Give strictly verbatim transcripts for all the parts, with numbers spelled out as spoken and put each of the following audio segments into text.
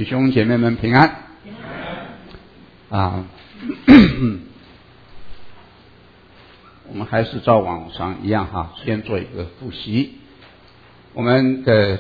弟兄姐妹们平安。啊，我们还是照往常一样哈，先做一个复习。我们的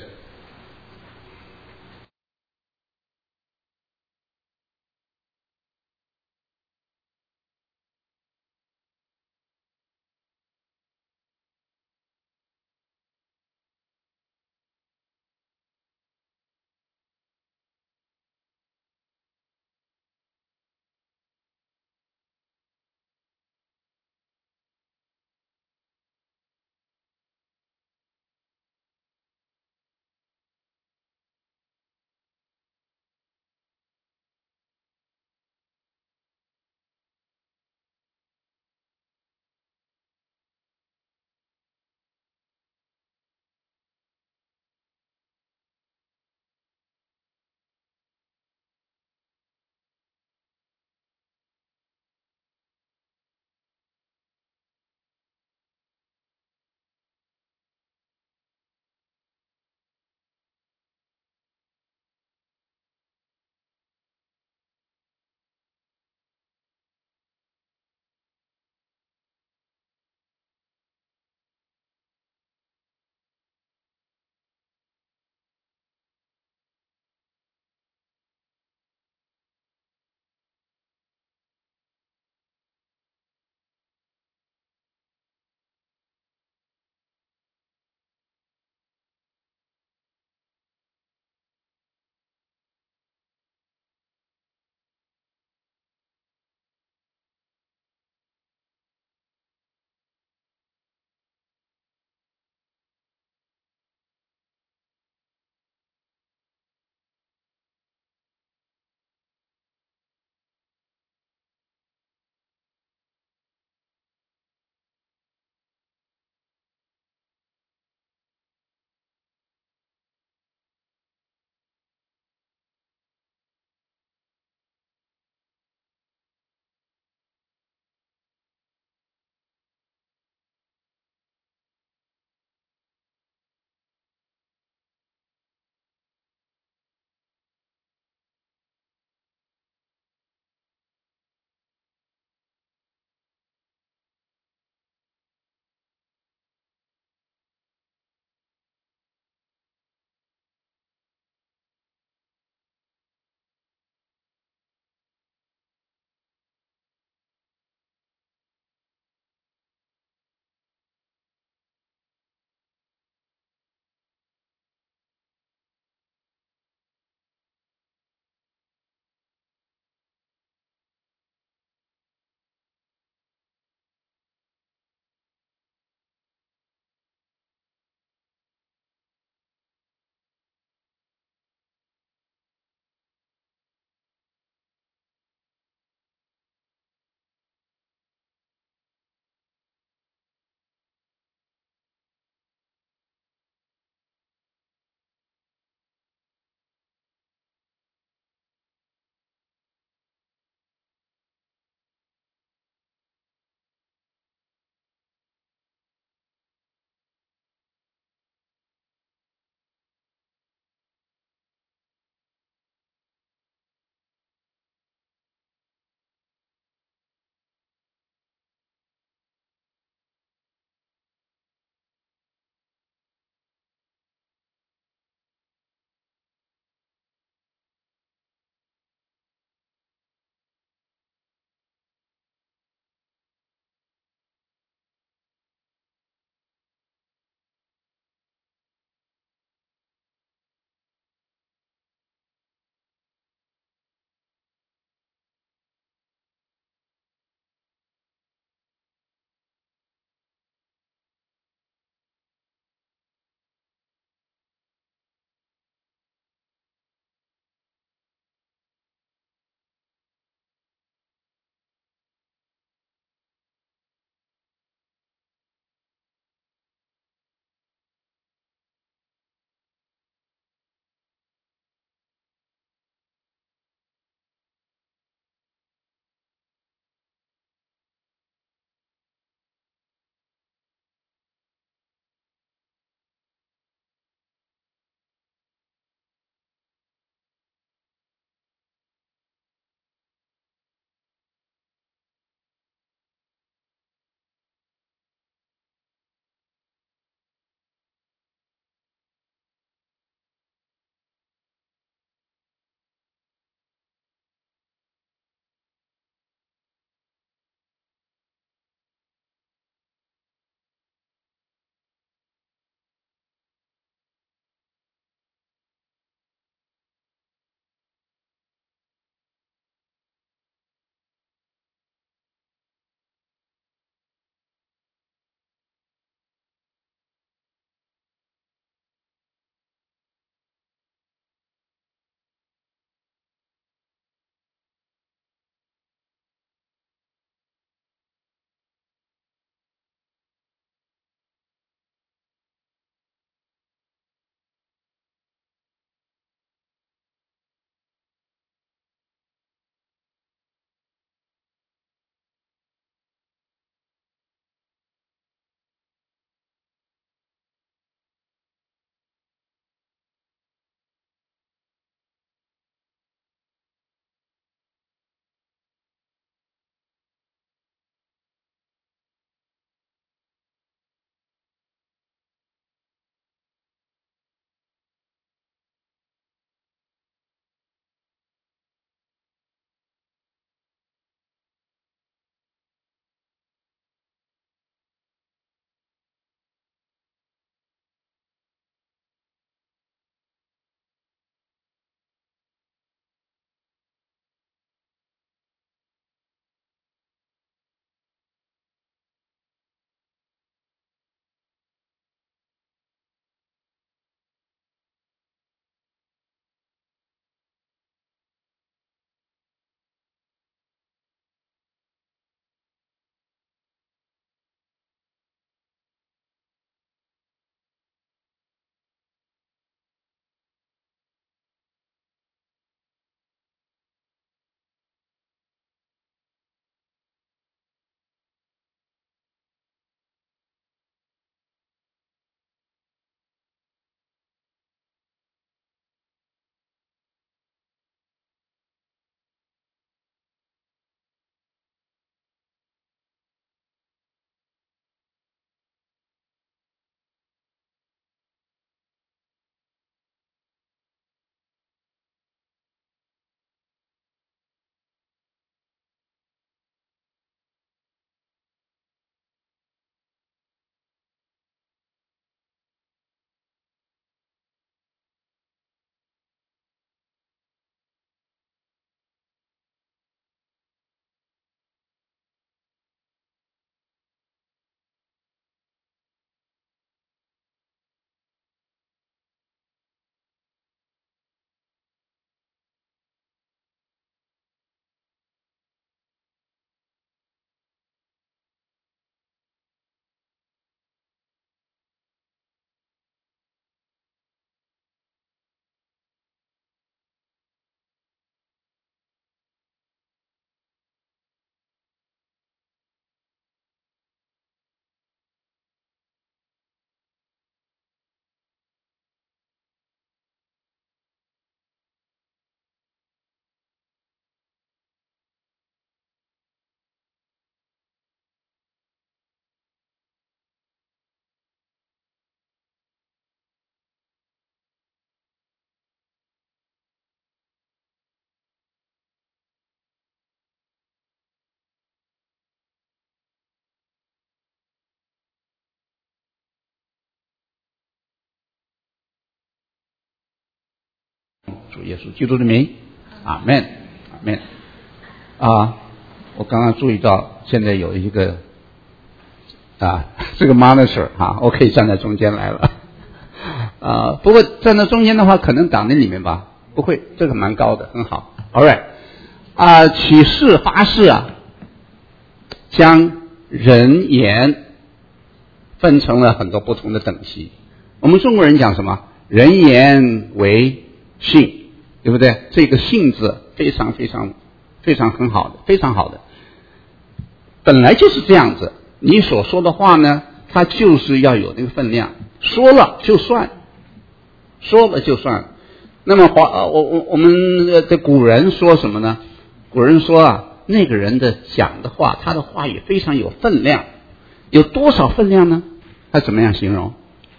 主耶稣基督的名，阿们，阿们。啊，我刚刚注意到现在有一个啊，这个 monitor 啊，我可以站在中间来了。啊，不过站在中间的话，可能挡在里面吧？不会，这个蛮高的，很好。All right， 啊，起誓发誓啊，将人言分成了很多不同的等级。我们中国人讲什么？人言为信，对不对？这个信字非常非常非常很好的，非常好的。本来就是这样子，你所说的话呢，它就是要有那个分量，说了就算，说了就算。那么华我我我们的古人说什么呢？古人说啊，那个人的讲的话，他的话语非常有分量。有多少分量呢？他怎么样形容？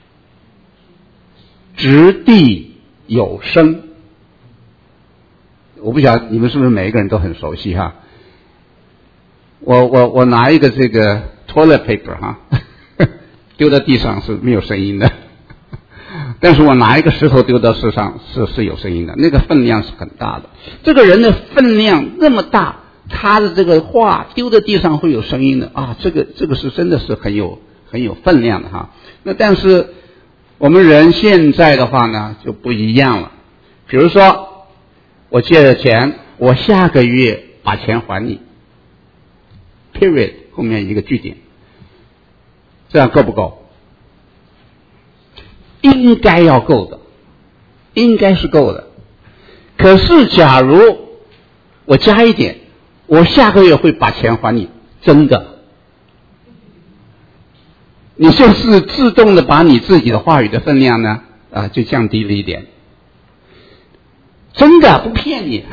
掷地有声。我不晓得你们是不是每一个人都很熟悉哈？我我我拿一个这个 toilet paper 哈，丢到地上是没有声音的，但是我拿一个石头丢到地上是是有声音的，那个分量是很大的。这个人的分量那么大，他的这个话丢在地上会有声音的啊，这个这个是真的是很有很有分量的哈。那但是我们人现在的话呢就不一样了，比如说我借了钱，我下个月把钱还你 ，period 后面一个句点，这样够不够？应该要够的，应该是够的。可是假如我加一点，我下个月会把钱还你，真的，你就是自动的把你自己的话语的分量呢啊就降低了一点。真的不骗你，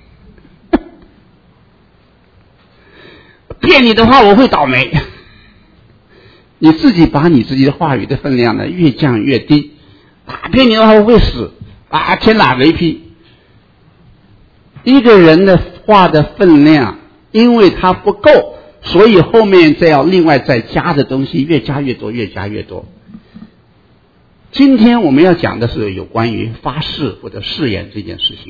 骗你的话我会倒霉。你自己把你自己的话语的分量呢越降越低，啊，骗你的话我会死，啊，天打雷劈。一个人的话的分量，因为它不够，所以后面再要另外再加的东西越加越多，越加越多。今天我们要讲的是有关于发誓或者誓言这件事情，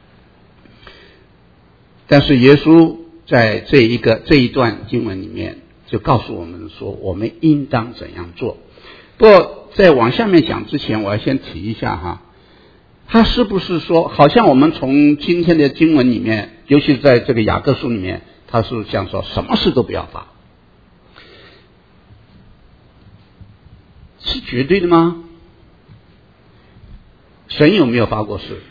但是耶稣在这一个这一段经文里面就告诉我们说，我们应当怎样做。不过在往下面讲之前，我要先提一下哈，他是不是说，好像我们从今天的经文里面，尤其是在这个雅各书里面，他是这样说，什么事都不要发，是绝对的吗？神有没有发过誓？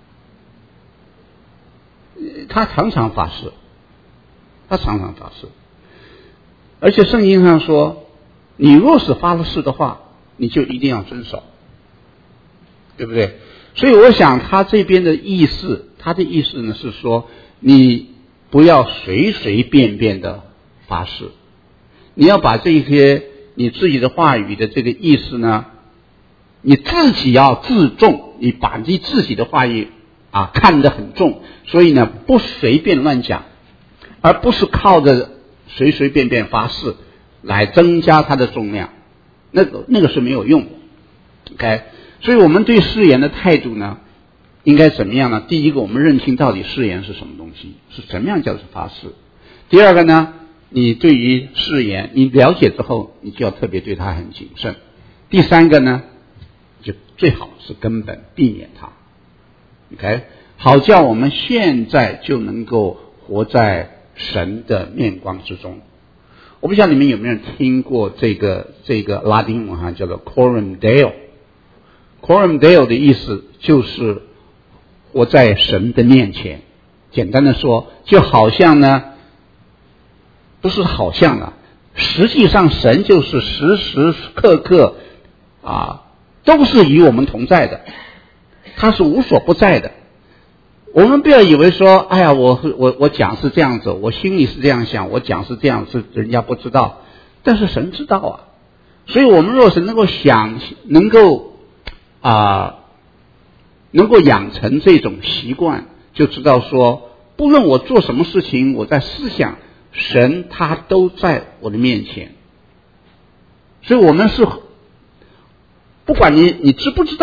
他常常发誓，他常常发誓，而且圣经上说，你若是发了誓的话，你就一定要遵守，对不对？所以我想他这边的意思，他的意思呢是说，你不要随随便便的发誓，你要把这些你自己的话语的这个意思呢，你自己要自重，你把你自己的话语啊看得很重，所以呢不随便乱讲，而不是靠着随随便便发誓来增加它的重量，那个那个是没有用的。 OK， 所以我们对誓言的态度呢应该怎么样呢？第一个，我们认清到底誓言是什么东西，是怎么样叫做发誓。第二个呢，你对于誓言你了解之后，你就要特别对它很谨慎。第三个呢，就最好是根本避免它。 OK， 好叫我们现在就能够活在神的面光之中。我不知道你们有没有听过这个这个拉丁文哈，叫做 Coram Deo。Coram Deo 的意思就是活在神的面前。简单的说，就好像呢，不是好像啊，实际上神就是时时刻刻啊都是与我们同在的，他是无所不在的。我们不要以为说，哎呀，我我我讲是这样子，我心里是这样想，我讲是这样子，人家不知道，但是神知道啊。所以我们若是能够想，能够啊、呃，能够养成这种习惯，就知道说，不论我做什么事情，我在思想，神他都在我的面前。所以我们是，不管你你知不知道，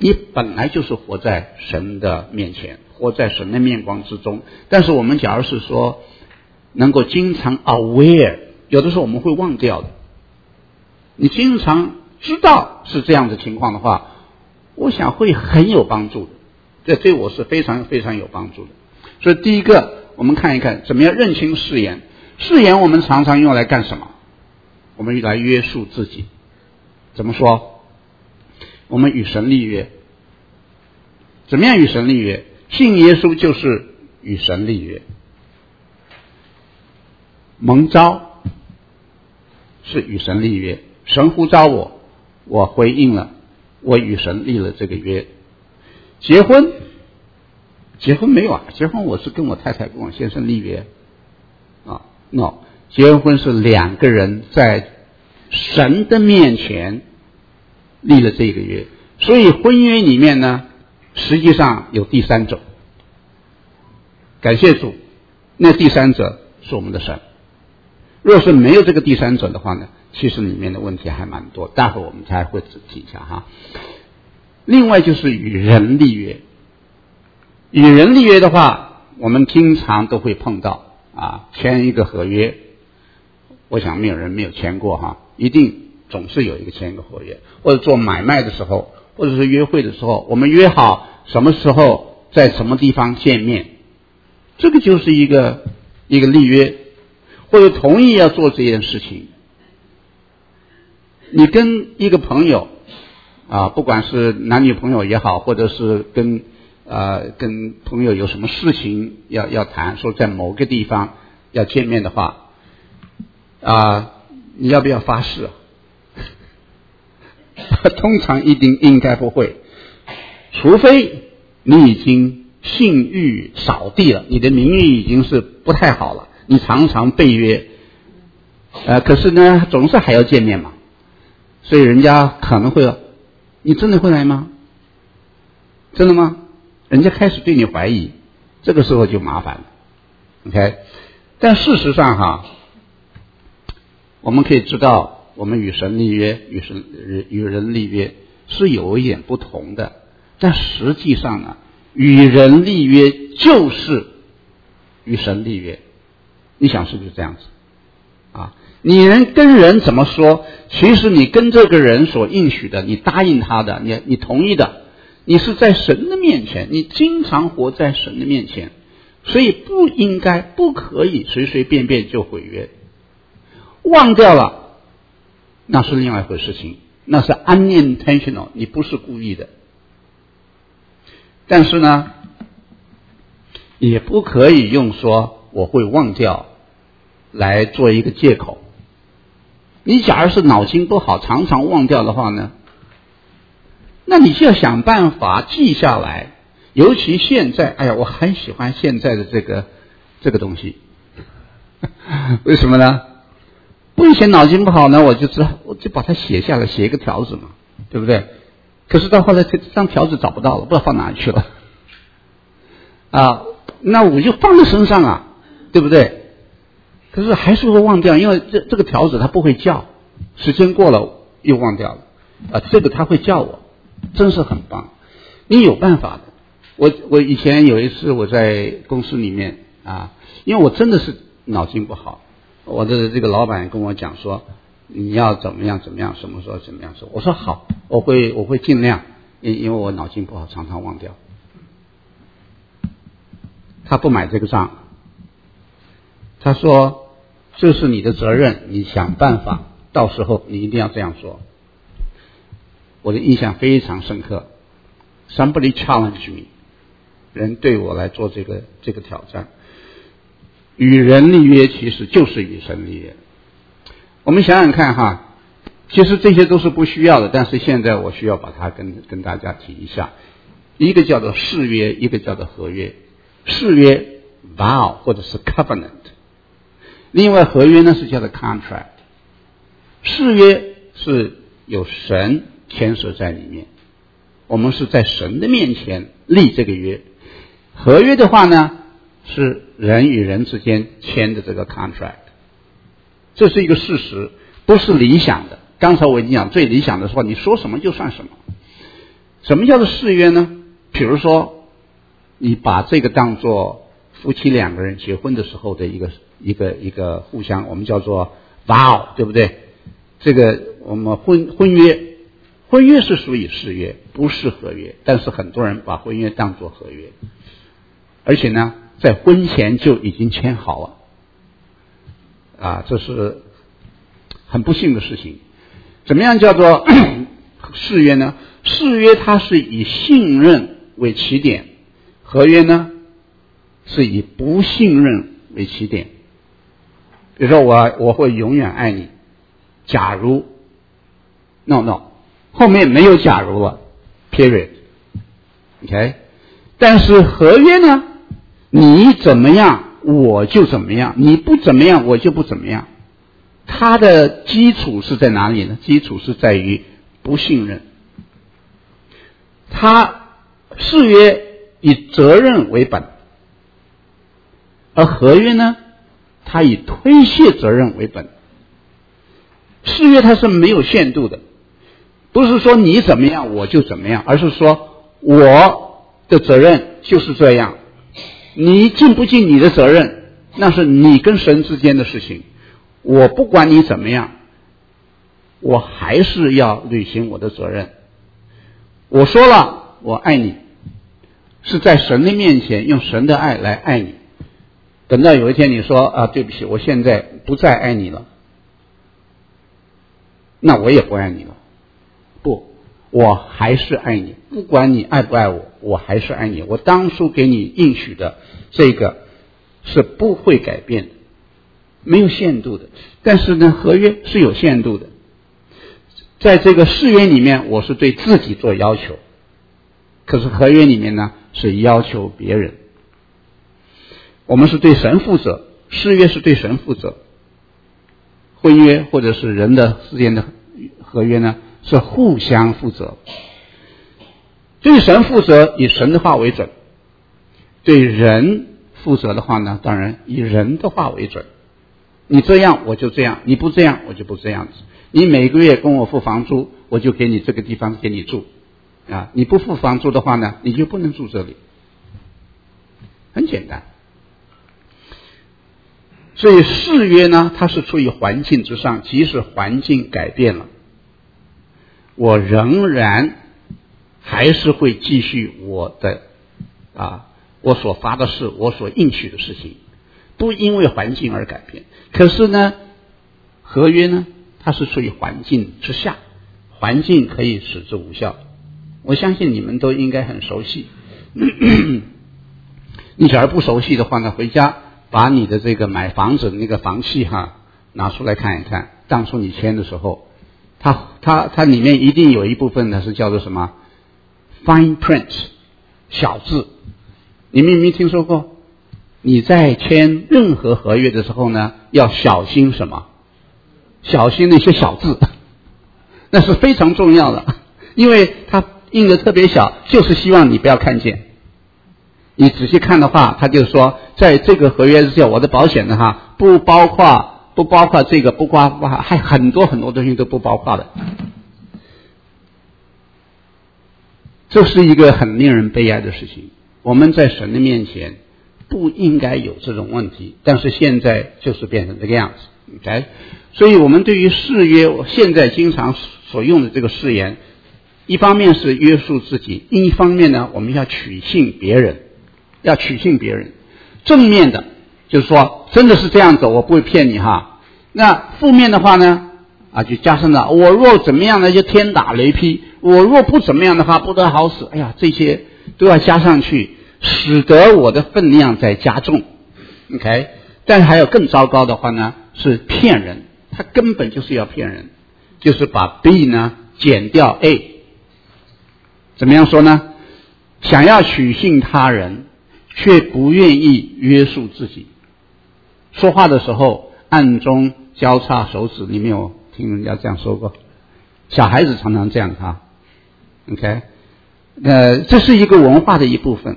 你本来就是活在神的面前，活在神的面光之中。但是我们假如是说能够经常 aware， 有的时候我们会忘掉的。你经常知道是这样的情况的话，我想会很有帮助的，这对我是非常非常有帮助的。所以第一个，我们看一看怎么样认清誓言。誓言我们常常用来干什么？我们来约束自己。怎么说？我们与神立约。怎么样与神立约？信耶稣就是与神立约。蒙召是与神立约，神呼召我，我回应了，我与神立了这个约。结婚，结婚没有啊？结婚我是跟我太太跟我先生立约啊 ，no， 结婚是两个人在神的面前立了这个约，所以婚约里面呢，实际上有第三者。感谢主，那第三者是我们的神。若是没有这个第三者的话呢，其实里面的问题还蛮多，待会儿我们才会仔细一下哈。另外就是与人立约，与人立约的话，我们经常都会碰到啊，签一个合约，我想没有人没有签过哈，一定总是有一个签一个合约，或者做买卖的时候，或者是约会的时候，我们约好什么时候在什么地方见面，这个就是一个一个立约，或者同意要做这件事情。你跟一个朋友啊，不管是男女朋友也好，或者是跟呃跟朋友有什么事情要要谈，说在某个地方要见面的话，啊，你要不要发誓？通常一定应该不会，除非你已经信誉扫地了，你的名誉已经是不太好了，你常常被约，呃，可是呢，总是还要见面嘛，所以人家可能会，你真的会来吗？真的吗？人家开始对你怀疑，这个时候就麻烦了 ，OK？ 但事实上哈，我们可以知道，我们与神立约，与神与人立约是有一点不同的，但实际上呢，与人立约就是与神立约。你想是不是这样子啊？你人跟人怎么说？其实你跟这个人所应许的，你答应他的，你你同意的，你是在神的面前，你经常活在神的面前，所以不应该不可以随随便便就毁约。忘掉了，那是另外一回事情，那是 unintentional， 你不是故意的。但是呢，也不可以用说我会忘掉来做一个借口。你假如是脑筋不好，常常忘掉的话呢，那你就要想办法记下来。尤其现在，哎呀，我很喜欢现在的这个这个东西，为什么呢？我以前脑筋不好呢，我就知道，我就把它写下来，写一个条子嘛，对不对？可是到后来这张条子找不到了，不知道放哪里去了啊，那我就放在身上啊，对不对？可是还是会忘掉，因为这这个条子它不会叫，时间过了又忘掉了啊，这个它会叫我，真是很棒。你有办法的。我我以前有一次我在公司里面啊，因为我真的是脑筋不好，我的这个老板跟我讲说，你要怎么样怎么样，什么时候怎么样说，我说好，我会我会尽量，因因为我脑筋不好，常常忘掉。他不买这个账，他说这是你的责任，你想办法，到时候你一定要这样说。我的印象非常深刻。Somebody challenge me， 人对我来做这个这个挑战。与人立约其实就是与神立约。我们想想看哈，其实这些都是不需要的，但是现在我需要把它跟跟大家提一下。一个叫做誓约，一个叫做合约。誓约 vow 或者是 covenant， 另外合约呢是叫做 contract。誓约是有神牵涉在里面，我们是在神的面前立这个约。合约的话呢，是人与人之间签的这个 contract， 这是一个事实，不是理想的。刚才我已经讲最理想的说，你说什么就算什么。 什么叫做誓约呢？比如说，你把这个当作夫妻两个人结婚的时候的一个一个一个互相，我们叫做 vow， 对不对？这个我们婚婚约，婚约是属于誓约，不是合约。但是很多人把婚约当作合约，而且呢，在婚前就已经签好了，啊，这是很不幸的事情。怎么样叫做誓约呢？誓约它是以信任为起点，合约呢是以不信任为起点。比如说我我会永远爱你，假如 no no 后面没有假如了 period OK， 但是合约呢，你怎么样我就怎么样，你不怎么样我就不怎么样。它的基础是在哪里呢？基础是在于不信任。它誓约以责任为本，而合约呢，它以推卸责任为本。誓约它是没有限度的，不是说你怎么样我就怎么样，而是说我的责任就是这样，你尽不尽你的责任，那是你跟神之间的事情。我不管你怎么样，我还是要履行我的责任。我说了我爱你，是在神的面前用神的爱来爱你。等到有一天你说啊，对不起，我现在不再爱你了，那我也不爱你了。不，我还是爱你，不管你爱不爱我，我还是爱你。我当初给你应许的这个是不会改变的，没有限度的。但是呢，合约是有限度的。在这个誓约里面，我是对自己做要求，可是合约里面呢，是要求别人。我们是对神负责，誓约是对神负责，婚约或者是人的之间的合约呢，是互相负责。对神负责以神的话为准，对人负责的话呢，当然以人的话为准。你这样我就这样，你不这样我就不这样子。你每个月跟我付房租，我就给你这个地方给你住啊，你不付房租的话呢，你就不能住这里。很简单。所以誓约呢，它是处于环境之上，即使环境改变了，我仍然还是会继续我的啊，我所发的誓，我所应许的事情，不因为环境而改变。可是呢，合约呢，它是处于环境之下，环境可以使之无效。我相信你们都应该很熟悉。你假如不熟悉的话呢，回家把你的这个买房子的那个房契哈拿出来看一看，当初你签的时候，它它它里面一定有一部分呢是叫做什么 fine print 小字。你们有没有听说过？你在签任何合约的时候呢，要小心什么？小心那些小字，那是非常重要的，因为它印的特别小，就是希望你不要看见。你仔细看的话，他就说，在这个合约之下，我的保险的哈，不包括不包括这个，不包括还很多很多东西都不包括的。这是一个很令人悲哀的事情。我们在神的面前不应该有这种问题，但是现在就是变成这个样子。OK， 所以我们对于誓约，现在经常所用的这个誓言，一方面是约束自己，另一方面呢，我们要取信别人。要取信别人，正面的就是说真的是这样走，我不会骗你哈。那负面的话呢，啊，就加深了，我若怎么样呢，就天打雷劈；我若不怎么样的话，不得好死。哎呀，这些都要加上去，使得我的分量在加重。OK， 但是还有更糟糕的话呢，是骗人，他根本就是要骗人，就是把 B 呢减掉 A。怎么样说呢？想要取信他人，却不愿意约束自己。说话的时候暗中交叉手指，你没有听人家这样说过？小孩子常常这样哈。OK， 呃，这是一个文化的一部分。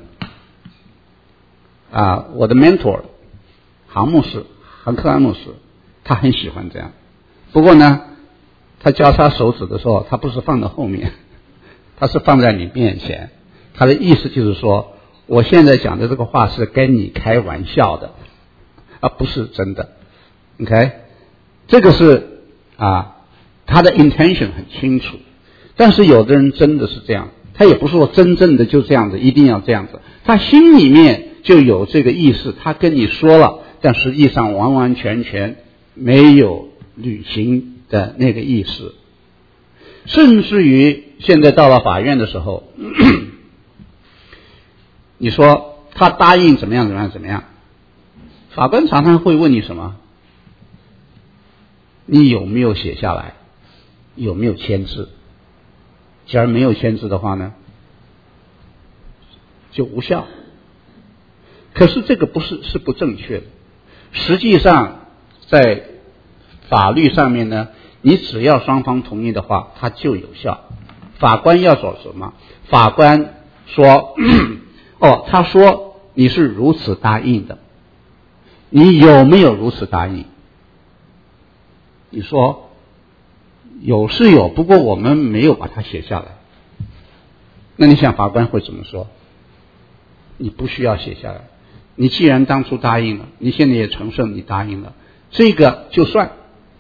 啊，我的 mentor 杭牧师，杭克安牧师，他很喜欢这样。不过呢，他交叉手指的时候，他不是放到后面， 它是放在你面前，它的意思就是说，我现在讲的这个话是跟你开玩笑的，而不是真的。OK， 这个是啊，他的 intention 很清楚。但是有的人真的是这样，他也不是说真正的就这样子，一定要这样子，他心里面就有这个意思，他跟你说了，但实际上完完全全没有履行的那个意思。甚至于现在到了法院的时候，你说他答应怎么样怎么样怎么样，法官常常会问你什么？你有没有写下来？有没有签字？假如没有签字的话呢，就无效。可是这个不是是不正确的。实际上在法律上面呢，你只要双方同意的话，它就有效。法官要做什么？法官说哦，他说你是如此答应的，你有没有如此答应？你说有是有，不过我们没有把它写下来。那你想法官会怎么说？你不需要写下来，你既然当初答应了，你现在也承认你答应了，这个就算，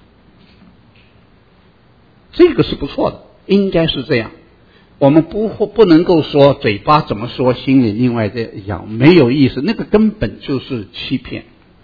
这个是不错的，应该是这样。我们不不能够说嘴巴怎么说，心里另外这样没有意思，那个根本就是欺骗。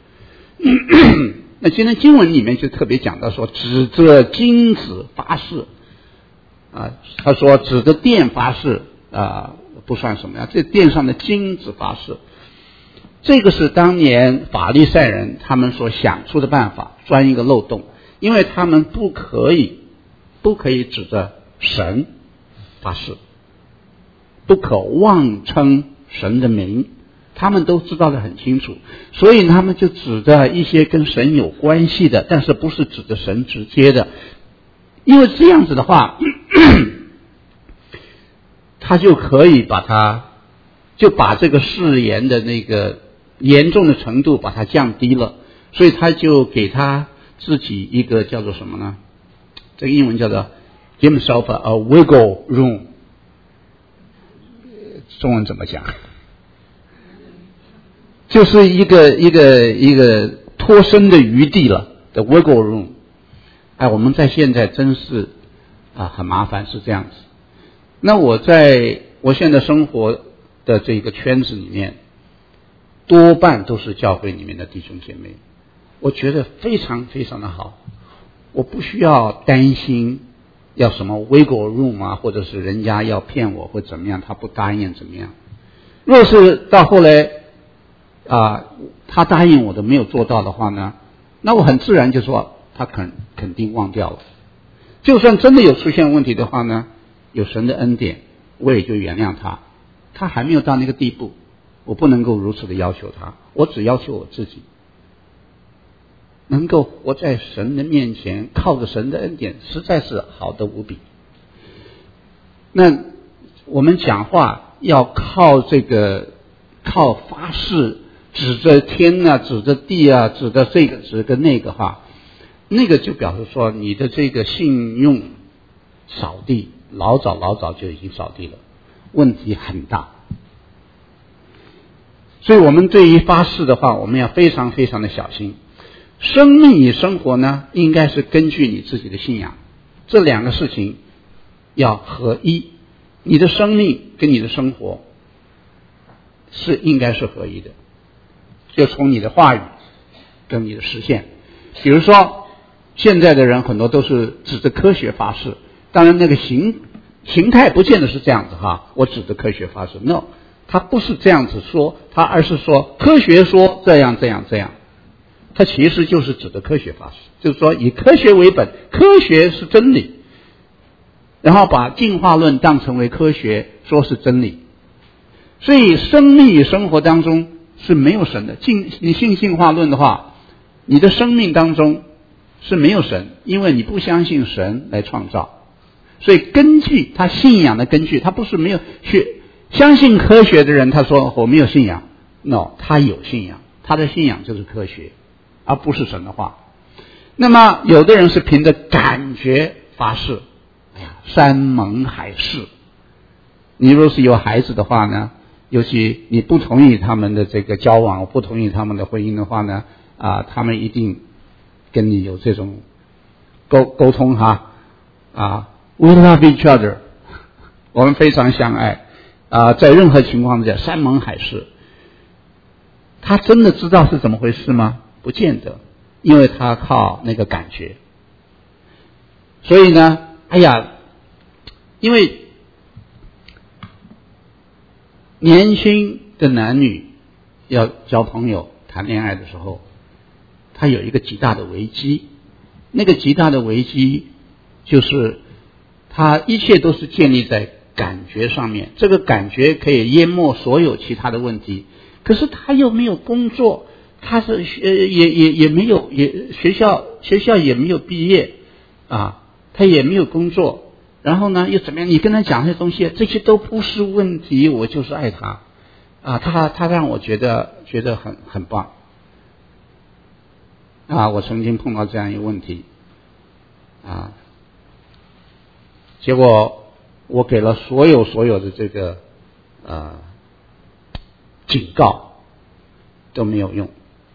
那今天经文里面就特别讲到说，指着金子发誓啊，他说指着殿发誓啊，不算什么呀，这殿上的金子发誓，这个是当年法利赛人他们所想出的办法，钻一个漏洞，因为他们不可以不可以指着神发誓，不可妄称神的名，他们都知道得很清楚，所以他们就指着一些跟神有关系的，但是不是指着神直接的，因为这样子的话他就可以把它就把这个誓言的那个严重的程度把它降低了，所以他就给他自己一个叫做什么呢，这个英文叫做 give himself a wiggle room， 中文怎么讲？就是一个一个一个脱身的余地了的 wiggle room。哎，我们在现在真是啊很麻烦，是这样子。那我在我现在生活的这个圈子里面，多半都是教会里面的弟兄姐妹，我觉得非常非常的好，我不需要担心要什么 wiggle room 啊，或者是人家要骗我或怎么样，他不答应怎么样。若是到后来啊，他答应我的没有做到的话呢，那我很自然就说他肯肯定忘掉了。就算真的有出现问题的话呢，有神的恩典，我也就原谅他。他还没有到那个地步，我不能够如此的要求他，我只要求我自己能够活在神的面前，靠着神的恩典，实在是好得无比。那我们讲话要靠这个靠发誓，指着天啊，指着地啊，指着这个指着那个话，那个就表示说你的这个信用扫地老早老早就已经扫地了，问题很大。所以我们对于发誓的话，我们要非常非常的小心。生命与生活呢，应该是根据你自己的信仰，这两个事情要合一。你的生命跟你的生活是应该是合一的，就从你的话语跟你的实现。比如说现在的人很多都是指着科学发誓，当然那个形形态不见得是这样子哈，我指着科学发誓 no， 他不是这样子说，他而是说科学说这样这样这样，他其实就是指着科学发誓，就是说以科学为本，科学是真理，然后把进化论当成为科学，说是真理。所以生命与生活当中是没有神的。进你信进化论的话，你的生命当中是没有神，因为你不相信神来创造。所以根据他信仰的根据，他不是没有去相信科学的人，他说我没有信仰 no， 他有信仰，他的信仰就是科学，而不是神的话。那么有的人是凭着感觉发誓，哎呀，山盟海誓你若是有孩子的话呢，尤其你不同意他们的这个交往，不同意他们的婚姻的话呢，啊，他们一定跟你有这种沟沟通哈，啊 ，We love each other， 我们非常相爱，啊，在任何情况之下山盟海誓。他真的知道是怎么回事吗？不见得，因为他靠那个感觉。所以呢，哎呀，因为年轻的男女要交朋友、谈恋爱的时候，他有一个极大的危机。那个极大的危机就是他一切都是建立在感觉上面，这个感觉可以淹没所有其他的问题。可是他又没有工作，他是呃也也也没有也学校学校也没有毕业啊，他也没有工作，然后呢又怎么样？你跟他讲这些东西，这些都不是问题，我就是爱他啊，他他让我觉得觉得很很棒啊！我曾经碰到这样一个问题啊，结果我给了所有所有的这个呃。警告都没有用，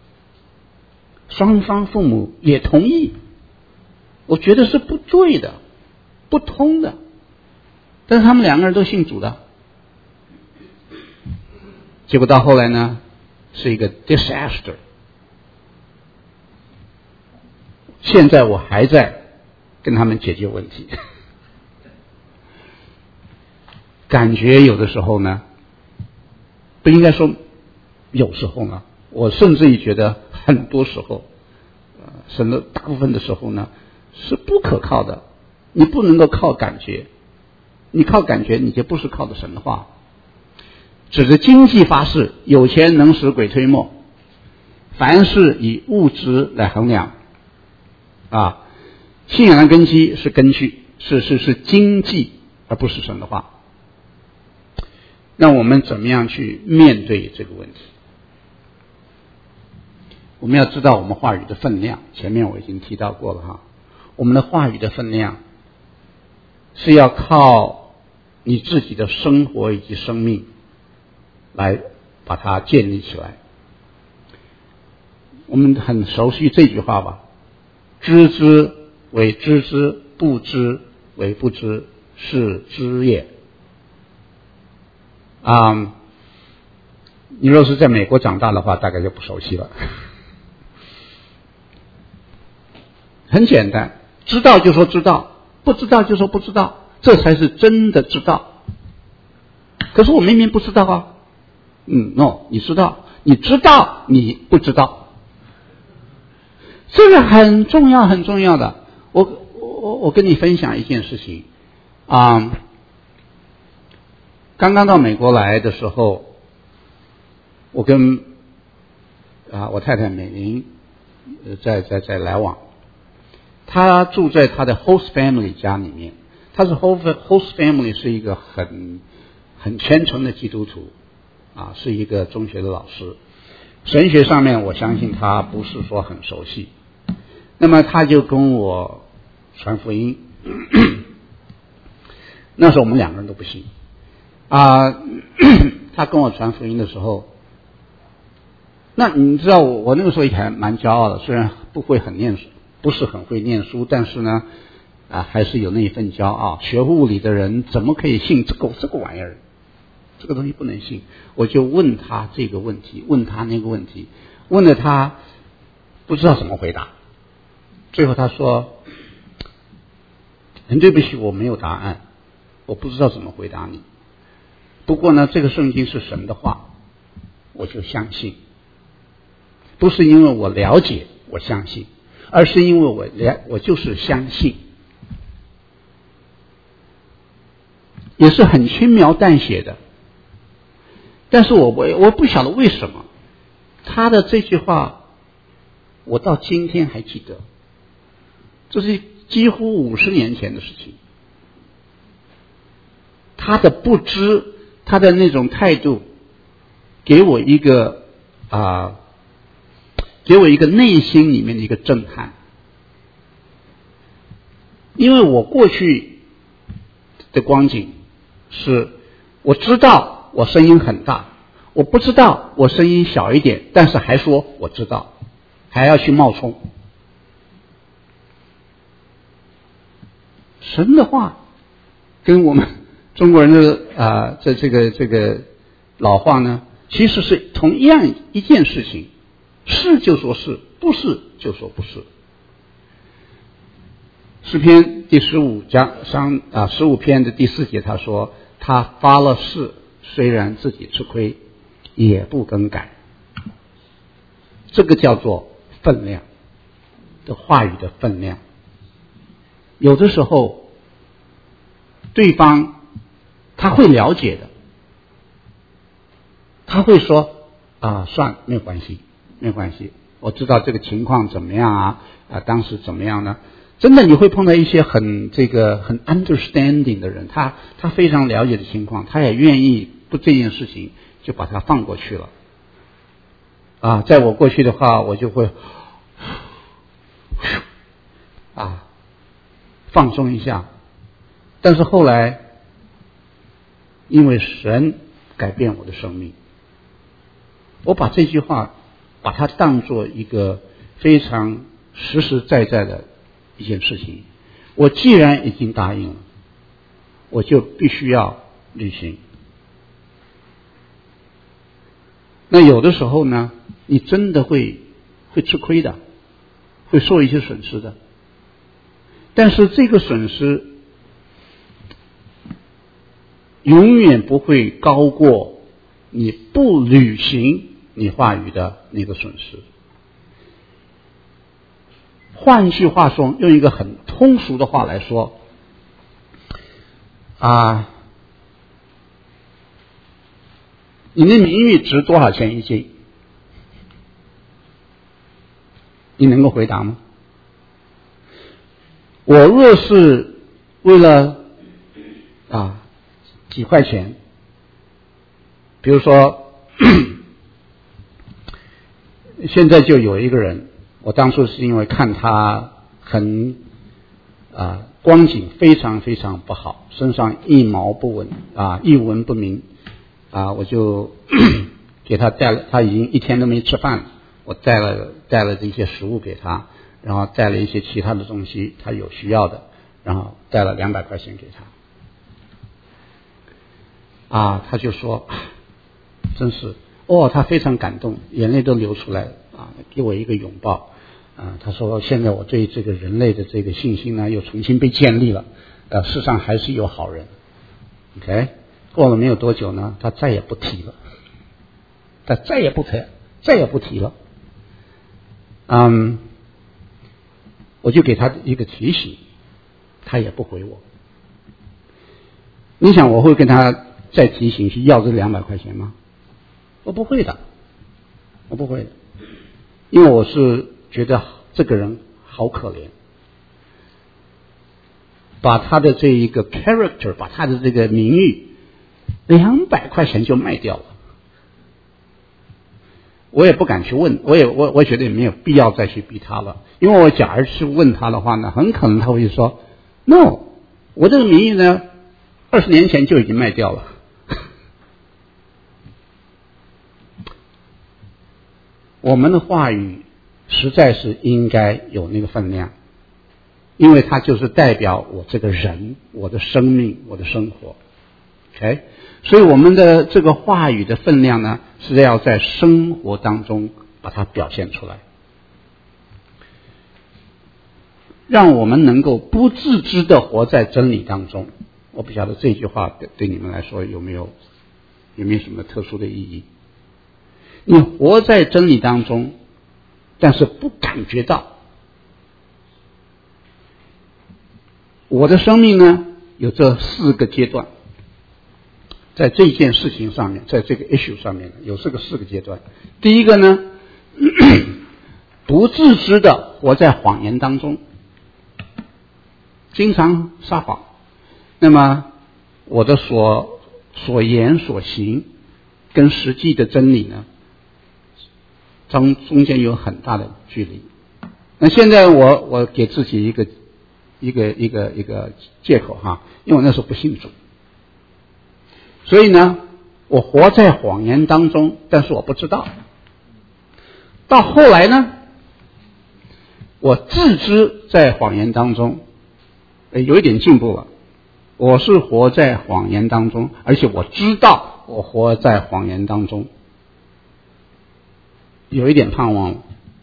双方父母也同意，我觉得是不对的，不通的，但是他们两个人都信主的，结果到后来呢，是一个 disaster。现在我还在跟他们解决问题，感觉有的时候呢。不应该说有时候呢，我甚至于觉得很多时候，呃，甚至大部分的时候呢是不可靠的。你不能够靠感觉，你靠感觉你就不是靠的神的话。指着经济发誓，有钱能使鬼推磨，凡事以物质来衡量啊。信仰的根基是根据是是是经济，而不是神的话。那我们怎么样去面对这个问题？我们要知道我们话语的分量，前面我已经提到过了哈。我们的话语的分量是要靠你自己的生活以及生命来把它建立起来。我们很熟悉这句话吧，知之为知之，不知为不知，是知也。啊、嗯，你若是在美国长大的话，大概就不熟悉了。很简单，知道就说知道，不知道就说不知道，这才是真的知道。可是我明明不知道啊，嗯 ，no， 你知道，你知道，你不知道，这个很重要，很重要的。我我我跟你分享一件事情啊。嗯，刚刚到美国来的时候，我跟啊我太太美玲呃在在在来往，她住在她的 host family 家里面，她是 host host family 是一个很很虔诚的基督徒啊，是一个中学的老师，神学上面我相信他不是说很熟悉，那么他就跟我传福音，那时候我们两个人都不信。啊，他跟我传福音的时候，那你知道我我那个时候也还蛮骄傲的，虽然不会很念书，不是很会念书，但是呢，啊，还是有那一份骄傲。学物理的人怎么可以信这个这个玩意儿？这个东西不能信。我就问他这个问题，问他那个问题，问了他不知道怎么回答。最后他说：“很对不起，我没有答案，我不知道怎么回答你。不过呢，这个圣经是神的话，我就相信。不是因为我了解我相信，而是因为我了我就是相信。”也是很轻描淡写的，但是我我我不晓得为什么他的这句话我到今天还记得，这是几乎五十年前的事情。他的不知，他的那种态度，给我一个啊、呃，给我一个内心里面的一个震撼。因为我过去的光景是， 我知道我声音很大，我不知道我声音小一点，但是还说我知道，还要去冒充。神的话跟我们中国人的啊这这个这个老话呢，其实是同样一件事情，是就说是，不是就说不是。诗篇第十五章上啊十五篇的第四节，他说他发了誓，虽然自己吃亏，也不更改。这个叫做分量的话语的分量。有的时候对方他会了解的，他会说啊，算没有关系，没有关系，我知道这个情况怎么样啊啊，当时怎么样呢？真的你会碰到一些很这个很 understanding 的人，他他非常了解的情况，他也愿意不这件事情就把它放过去了。啊，在我过去的话，我就会啊放松一下，但是后来因为神改变我的生命，我把这句话把它当作一个非常实实在在的一件事情。我既然已经答应了，我就必须要履行。那有的时候呢，你真的会会吃亏的，会受一些损失的，但是这个损失永远不会高过你不履行你话语的那个损失。换句话说，用一个很通俗的话来说啊，你的名誉值多少钱一斤？你能够回答吗？我若是为了啊几块钱，比如说现在就有一个人，我当初是因为看他很啊光景非常非常不好，身上一毛不纹啊一文不名啊，我就给他带了，他已经一天都没吃饭了，我带了带了这些食物给他，然后带了一些其他的东西，他有需要的，然后带了两百块钱给他。啊，他就说，真是哦，他非常感动，眼泪都流出来了啊，给我一个拥抱啊。他说，现在我对这个人类的这个信心呢，又重新被建立了，呃，世上还是有好人。OK， 过了没有多久呢，他再也不提了，他再也不提，再也不提了。嗯，我就给他一个提醒，他也不回我。你想我会跟他再提醒去要这两百块钱吗？我不会的，我不会的，因为我是觉得这个人好可怜，把他的这一个 character， 把他的这个名誉，两百块钱就卖掉了。我也不敢去问，我也我我觉得也没有必要再去逼他了，因为我假如去问他的话呢，很可能他会说 ，no， 我这个名誉呢，二十年前就已经卖掉了。我们的话语实在是应该有那个分量，因为它就是代表我这个人，我的生命，我的生活。OK， 所以我们的这个话语的分量呢，是要在生活当中把它表现出来，让我们能够不自知的活在真理当中。我不晓得这句话对对你们来说有没有有没有什么特殊的意义？你活在真理当中，但是不感觉到。我的生命呢，有这四个阶段，在这件事情上面，在这个 issue 上面有这个四个阶段。第一个呢，不自知的活在谎言当中，经常撒谎。那么我的所所言所行跟实际的真理呢，中中间有很大的距离。那现在我我给自己一个一个一个一个借口哈，因为我那时候不信主。 所以呢，我活在谎言当中，但是我不知道。到后来呢，我自知在谎言当中，有一点进步了。我是活在谎言当中，而且我知道我活在谎言当中，有一点盼望了。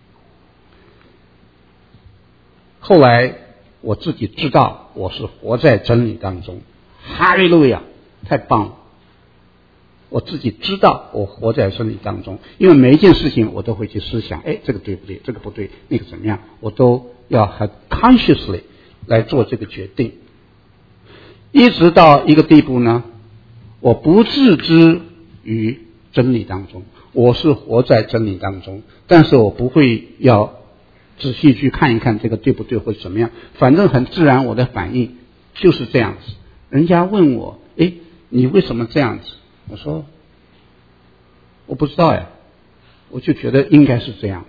后来我自己知道我是活在真理当中，哈利路亚，太棒了！我自己知道我活在真理当中，因为每一件事情我都会去思想，哎，这个对不对？这个不对，那个怎么样？我都要很 consciously 来做这个决定。一直到一个地步呢，我不自知于真理当中，我是活在真理当中，但是我不会要仔细去看一看这个对不对或者怎么样，反正很自然我的反应就是这样子。人家问我，哎，你为什么这样子？我说我不知道呀，我就觉得应该是这样。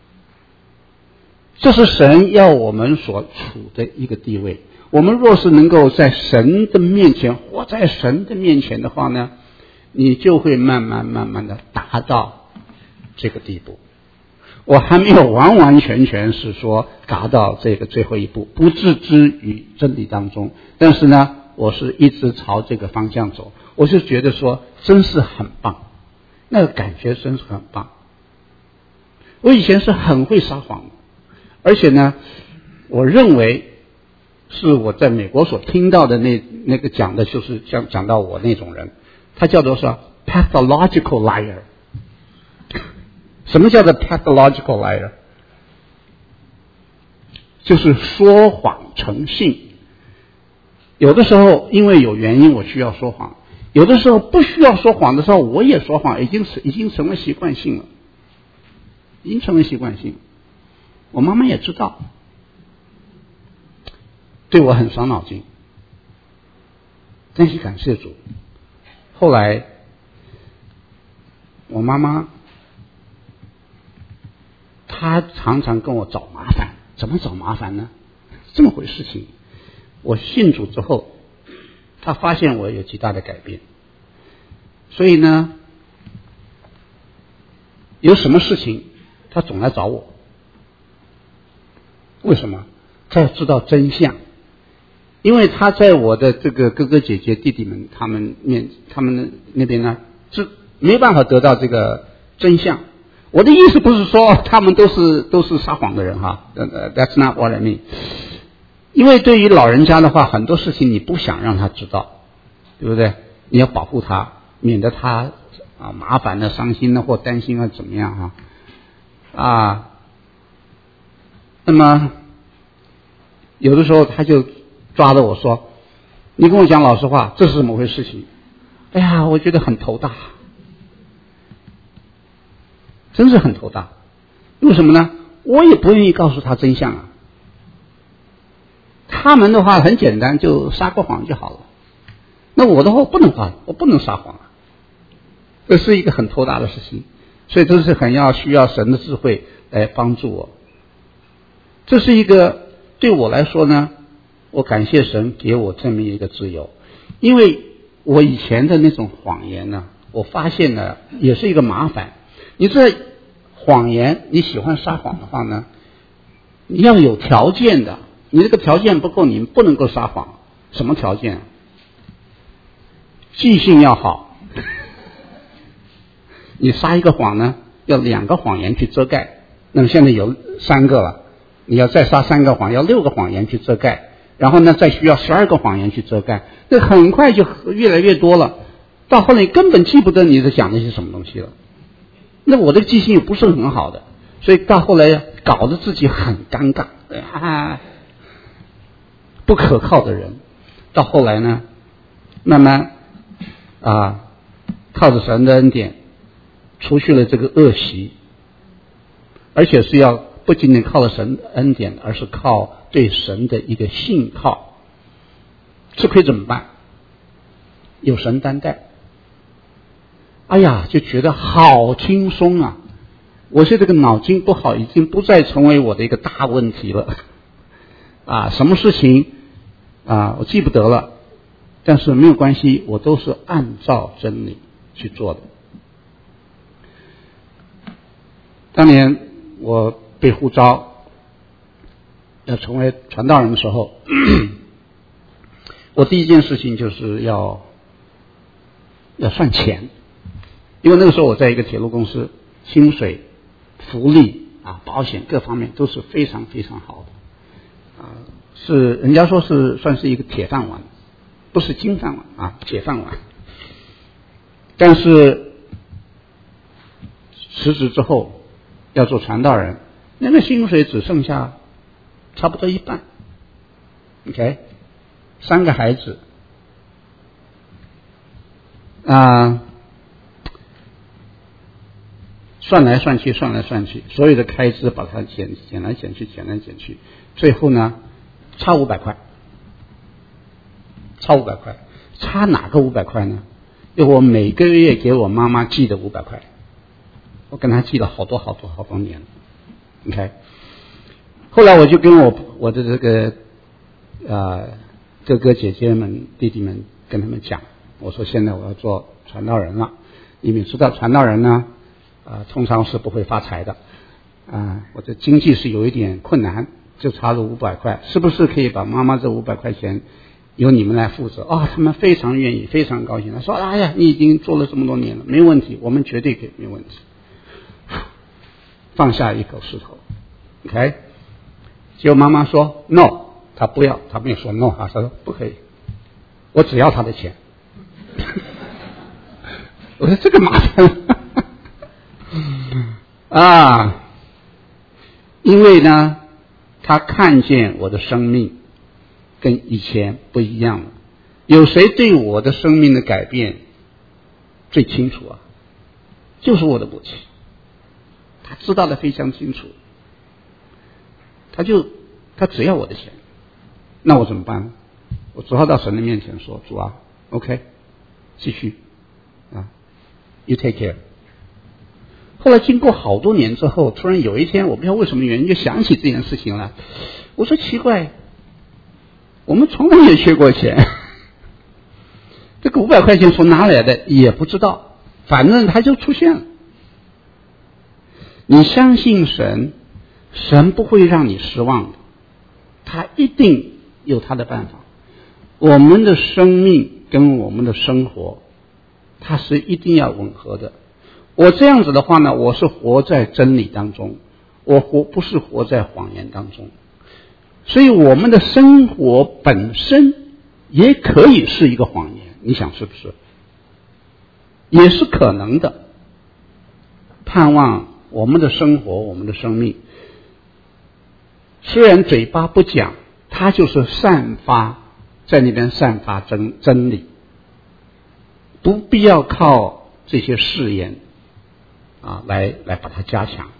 这是神要我们所处的一个地位。我们若是能够在神的面前，活在神的面前的话呢，你就会慢慢慢慢的达到这个地步。我还没有完完全全是说达到这个最后一步，不自知于真理当中，但是呢，我是一直朝这个方向走。我是觉得说真是很棒，那个感觉真是很棒。我以前是很会撒谎的，而且呢，我认为是我在美国所听到的那那个讲的，就是像讲到我那种人，他叫做说 pathological liar。什么叫做 pathological liar？ 就是说谎成性。有的时候因为有原因我需要说谎，有的时候不需要说谎的时候我也说谎，已经已经成为习惯性了，已经成为习惯性。我妈妈也知道，对我很伤脑筋，但是感谢主，后来我妈妈她常常跟我找麻烦。怎么找麻烦呢？这么回事情。我信主之后，她发现我有极大的改变，所以呢，有什么事情她总来找我。为什么？她要知道真相。因为他在我的这个哥哥姐姐弟弟们他们面他们那边呢是没办法得到这个真相。我的意思不是说他们都是都是撒谎的人哈 ，That's not what I mean。因为对于老人家的话，很多事情你不想让他知道，对不对？你要保护他，免得他啊麻烦的、伤心的或担心啊怎么样哈啊。那么有的时候他就抓着我说：“你跟我讲老实话，这是怎么回事情？”哎呀，我觉得很头大，真是很头大。为什么呢？我也不愿意告诉他真相啊。他们的话很简单，就撒个谎就好了。那我的话不能撒，我不能撒谎啊。这是一个很头大的事情，所以这是很要需要神的智慧来帮助我。这是一个对我来说呢。我感谢神给我这么一个自由，因为我以前的那种谎言呢，我发现呢也是一个麻烦。你这谎言，你喜欢撒谎的话呢，你要有条件的，你这个条件不够，你不能够撒谎。什么条件？记性要好。你撒一个谎呢，要两个谎言去遮盖。那么现在有三个了，你要再撒三个谎，要六个谎言去遮盖。然后呢，再需要十二个谎言去遮盖，这很快就越来越多了。到后来根本记不得你在讲的是什么东西了。那我的记性又不是很好的，所以到后来搞得自己很尴尬，啊，不可靠的人。到后来呢，慢慢啊，靠着神的恩典，除去了这个恶习，而且是要不仅仅靠了神的恩典，而是靠对神的一个信靠。吃亏怎么办？有神担待。哎呀，就觉得好轻松啊！我现在这个脑筋不好，已经不再成为我的一个大问题了。啊，什么事情啊，我记不得了， 但是没有关系，我都是按照真理去做的。当年我被呼召要成为传道人的时候，我第一件事情就是要要算钱，因为那个时候我在一个铁路公司，薪水、福利啊、保险各方面都是非常非常好的，啊，是人家说是算是一个铁饭碗，不是金饭碗啊，铁饭碗。但是辞职之后要做传道人，那个薪水只剩下差不多一半。OK， 三个孩子啊，算来算去，算来算去，所有的开支把它减减来减去，减来减去，最后呢，差五百块，差五百块，差哪个五百块呢？就我每个月给我妈妈寄的五百块，我跟她寄了好多好多好多年。OK， 后来我就跟我我的这个呃哥哥姐姐们、弟弟们跟他们讲，我说现在我要做传道人了，你们知道传道人呢，呃，通常是不会发财的，啊、呃，我的经济是有一点困难，就差了五百块，是不是可以把妈妈这五百块钱由你们来负责？啊、哦，他们非常愿意，非常高兴。他说：“哎呀，你已经做了这么多年了，没问题，我们绝对可以，没问题。”放下一口石头 ，OK。结果妈妈说 ：“No， 她不要，她没有说 no 啊，她说不可以，我只要她的钱。”我说：“这个麻烦啊，因为呢，她看见我的生命跟以前不一样了。有谁对我的生命的改变最清楚啊？就是我的母亲，她知道的非常清楚。她就她只要我的钱，那我怎么办呢？我只好到神的面前说：主啊 ，OK， 继续啊 ，You take care。后来经过好多年之后，突然有一天，我不知道为什么原因，就想起这件事情了。我说奇怪。我们从来没有缺过钱，这个五百块钱从哪来的也不知道，反正它就出现了。你相信神，神不会让你失望的，他一定有他的办法。我们的生命跟我们的生活，它是一定要吻合的。我这样子的话呢，我是活在真理当中，我活不是活在谎言当中。所以我们的生活本身也可以是一个谎言，你想是不是？也是可能的。盼望我们的生活，我们的生命，虽然嘴巴不讲，它就是散发，在那边散发真真理，不必要靠这些誓言啊来来把它加强。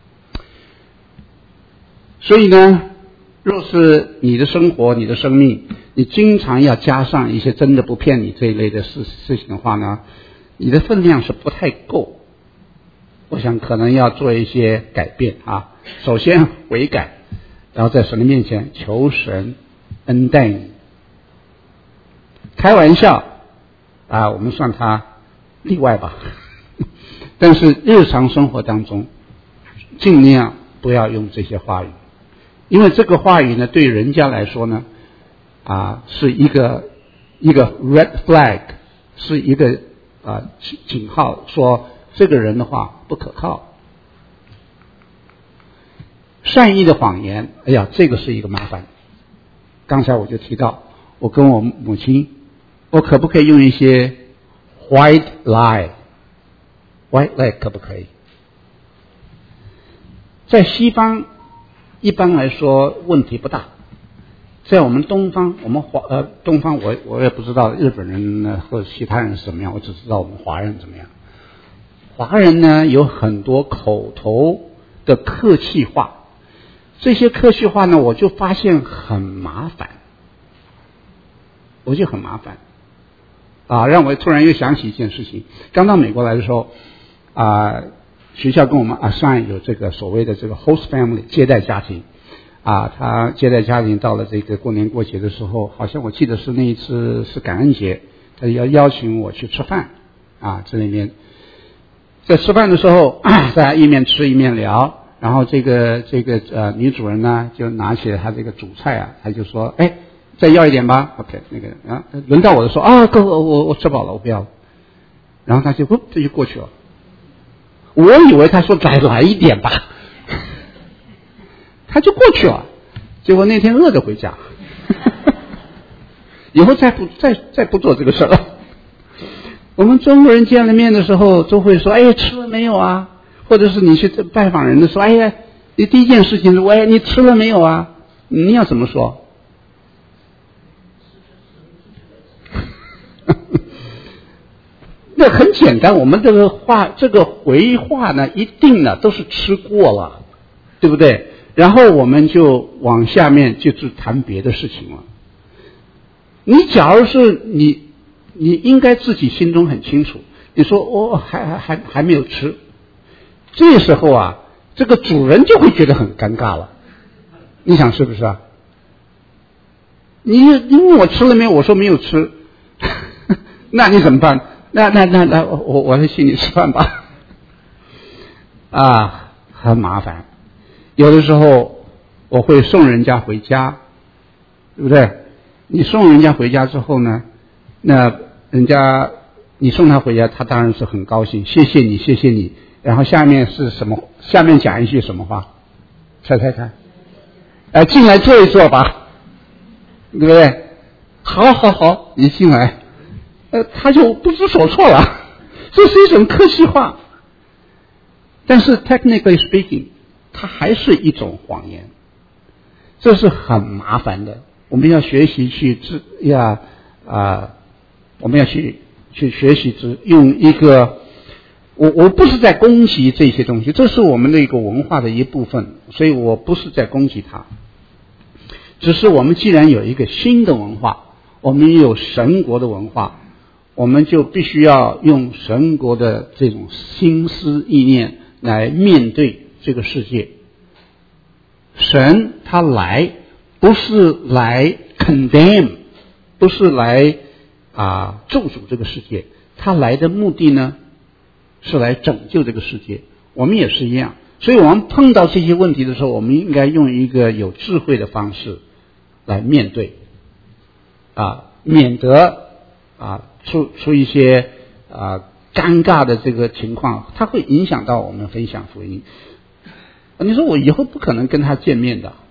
所以呢，若是你的生活、你的生命，你经常要加上一些真的不骗你这一类的事事情的话呢，你的分量是不太够。我想可能要做一些改变啊。首先悔改，然后在神的面前求神恩待你。开玩笑啊，我们算它例外吧。但是日常生活当中，尽量不要用这些话语。因为这个话语呢，对人家来说呢，啊，是一个一个 red flag， 是一个啊警号，说这个人的话不可靠。善意的谎言，哎呀，这个是一个麻烦。刚才我就提到，我跟我母亲，我可不可以用一些 white lie？white lie 可不可以？在西方。一般来说问题不大，在我们东方，我们华呃东方我我也不知道日本人呢或者其他人是怎么样，我只知道我们华人怎么样。华人呢有很多口头的客气话，这些客气话呢我就发现很麻烦，我就很麻烦啊，让我突然又想起一件事情。刚到美国来的时候啊。学校跟我们 assign 有这个所谓的这个 host family 接待家庭啊， 啊，他接待家庭到了这个过年过节的时候，好像我记得是那一次是感恩节，他要邀请我去吃饭啊，这里面在吃饭的时候，大家一面吃一面聊，然后这个这个呃女主人呢就拿起了她这个主菜啊，她就说，哎，再要一点吧 ，OK， 那个啊，轮到我的时候啊，哥，我我我吃饱了，我不要了，然后他就不这就过去了，我以为他说再来一点吧。他就过去了，结果那天饿着回家，以后再不再再不做这个事了。我们中国人见了面的时候，都会说：“哎，吃了没有啊？”或者是你去拜访人的时候，哎呀，你第一件事情是：“哎，你吃了没有啊？”你要怎么说？那很简单，我们这个话，这个回话呢，一定呢都是吃过了，对不对？然后我们就往下面就是谈别的事情了。你假如是你，你应该自己心中很清楚。你说我、哦、还还还还没有吃，这时候啊，这个主人就会觉得很尴尬了。你想是不是啊？你你问我吃了没有，我说没有吃，那你怎么办？那那那那我我请你吃饭吧。啊，很麻烦。有的时候我会送人家回家，对不对？你送人家回家之后呢，那人家你送他回家，他当然是很高兴，谢谢你，谢谢你。然后下面是什么？下面讲一句什么话？猜猜看。哎，进来坐一坐吧，对不对？好好好，你进来，呃，他就不知所措了。这是一种客气话，但是 technically speaking，它还是一种谎言，这是很麻烦的。我们要学习去治呀啊，我们要去去学习之用一个，我我不是在攻击这些东西，这是我们的一个文化的一部分，所以我不是在攻击它。只是我们既然有一个新的文化，我们有神国的文化，我们就必须要用神国的这种心思意念来面对这个世界。神他来不是来 condemn， 不是来啊咒诅这个世界，他来的目的呢是来拯救这个世界。我们也是一样，所以我们碰到这些问题的时候，我们应该用一个有智慧的方式来面对，啊，免得啊出出一些啊尴尬的这个情况，它会影响到我们分享福音。你说我以后不可能跟他见面的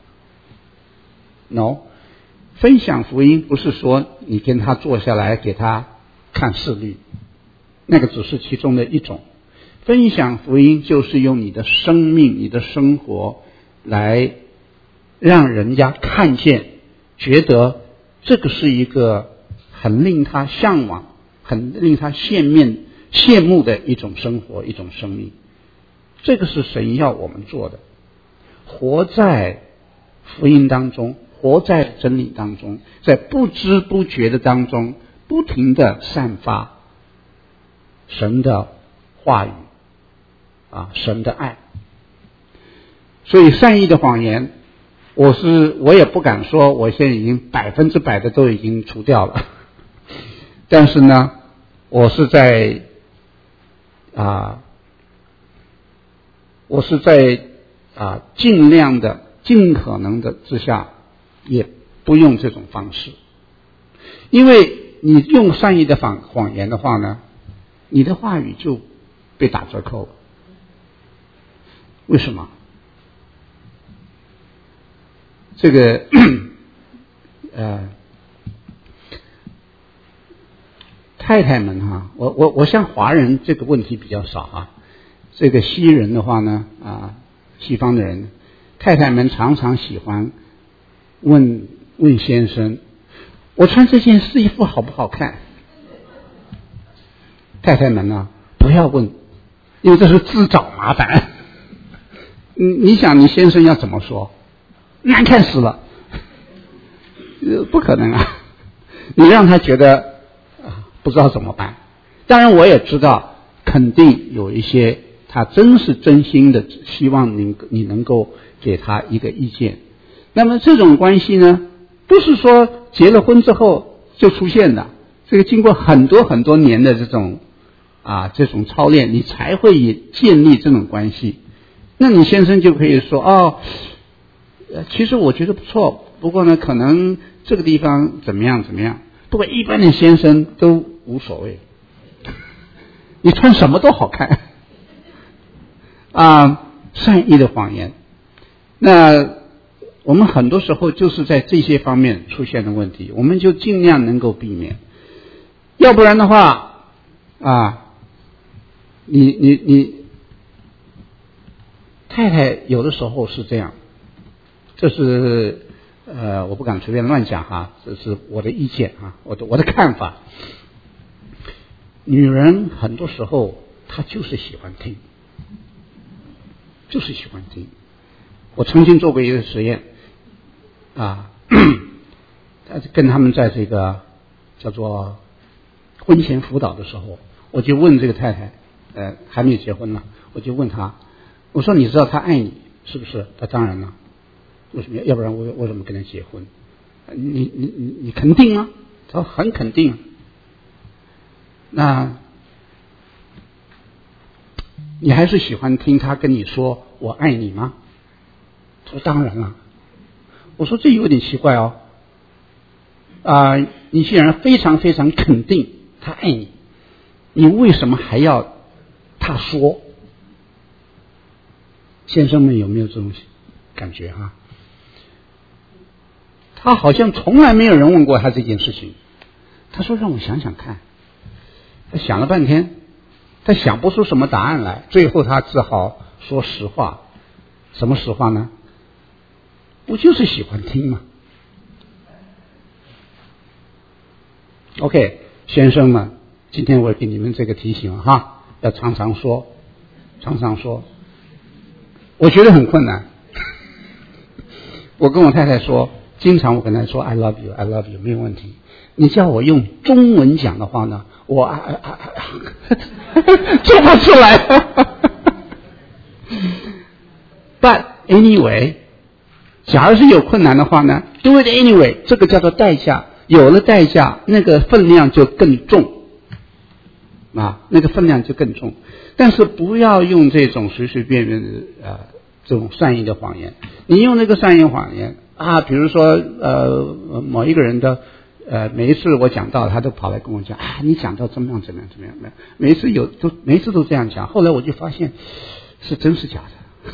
，no， 分享福音不是说你跟他坐下来给他看视力，那个只是其中的一种。分享福音就是用你的生命、你的生活来让人家看见，觉得这个是一个很令他向往、很令他羡面羡慕的一种生活、一种生命。这个是神要我们做的，活在福音当中，活在真理当中，在不知不觉的当中不停地散发神的话语啊，神的爱。所以善意的谎言，我是我也不敢说我现在已经百分之百的都已经除掉了，但是呢，我是在啊，我是在啊尽量的、尽可能的之下，也不用这种方式，因为你用善意的谎谎言的话呢，你的话语就被打折扣了。为什么？这个呃，太太们哈，我我我像华人这个问题比较少啊。这个西人的话呢，啊，西方的人，太太们常常喜欢问问先生，我穿这件衣服好不好看？太太们呢，不要问，因为这是自找麻烦。你你想，你先生要怎么说？难看死了，不可能啊！你让他觉得啊，不知道怎么办。当然，我也知道，肯定有一些他真是真心的希望你你能够给他一个意见。 那么这种关系呢，不是说结了婚之后就出现的，这个经过很多很多年的这种啊这种操练，你才会建立这种关系。那你先生就可以说哦，其实我觉得不错，不过呢，可能这个地方怎么样怎么样。不过一般的先生都无所谓，你穿什么都好看啊，善意的谎言。那我们很多时候就是在这些方面出现的问题，我们就尽量能够避免。要不然的话啊，你你你太太有的时候是这样，这是呃我不敢随便乱讲哈，这是我的意见啊，我的我的看法。女人很多时候她就是喜欢听，就是喜欢听。我曾经做过一个实验啊，跟他们在这个叫做婚前辅导的时候，我就问这个太太，呃，还没有结婚呢，我就问她，我说你知道他爱你是不是？他当然了，为什么？要不然我为什么跟他结婚？你你你你肯定吗？他说很肯定。那你还是喜欢听他跟你说我爱你吗？他说当然了。我说这有点奇怪哦，啊、呃，你既然非常非常肯定他爱你，你为什么还要他说？先生们有没有这种感觉哈？他好像从来没有人问过他这件事情。他说让我想想看。他想了半天，他想不出什么答案来，最后他只好说实话。什么实话呢？我就是喜欢听嘛。OK， 先生们，今天我给你们这个提醒哈，要常常说，常常说。我觉得很困难。我跟我太太说，经常我跟她说 I love you, I love you 没有问题。你叫我用中文讲的话呢，我啊啊啊做不出来。But anyway， 假如是有困难的话呢 ，do it anyway， 这个叫做代价。有了代价，那个分量就更重啊，那个分量就更重。但是不要用这种随随便便的呃这种善意的谎言。你用那个善意谎言啊，比如说呃某一个人的呃每一次我讲到，他都跑来跟我讲啊，你讲到怎么样怎么样怎么样，每一次有都每一次都这样讲。后来我就发现是真是假的。